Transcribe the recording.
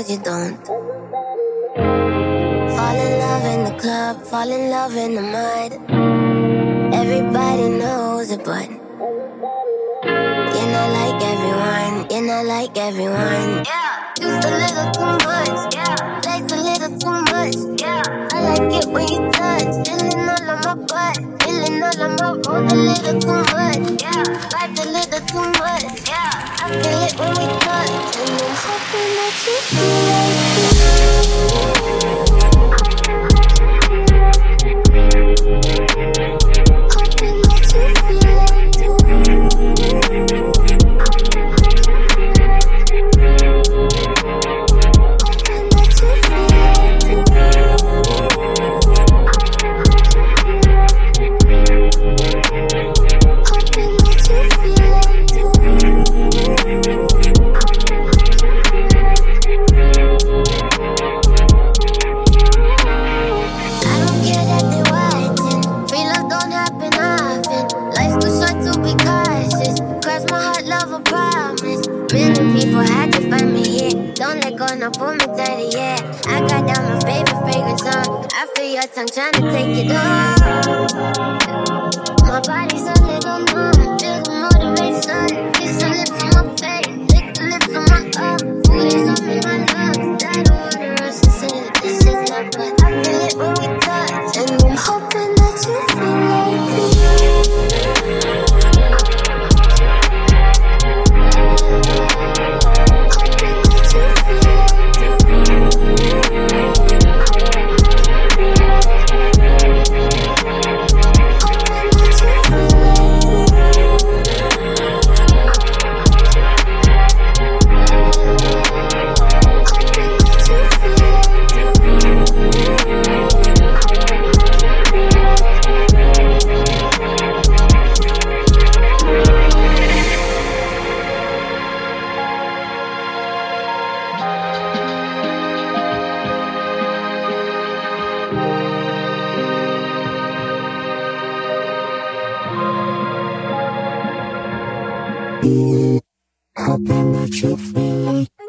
knows you don't. Fall in love in the club, fall in love in the mud. Everybody knows it, but you're not like everyone, you're not like everyone. Yeah, just a little too much. Yeah, place a little too much. Yeah, I like it when you touch, feeling all on my butt, feeling all on my road a little too much. Yeah, vibe a little too much. Yeah, I feel it when we touch, and I'm hoping that you feel it too. I'm trying to take it off. My body's a little numb. Feel the motivation. Kiss the lips on my face. Lick the lips on my up. Please don't make my lungs. I don't wanna rush and say that this is not good. I feel it when we touch, and I'm hoping that you feel like me. Hoping that you feel it.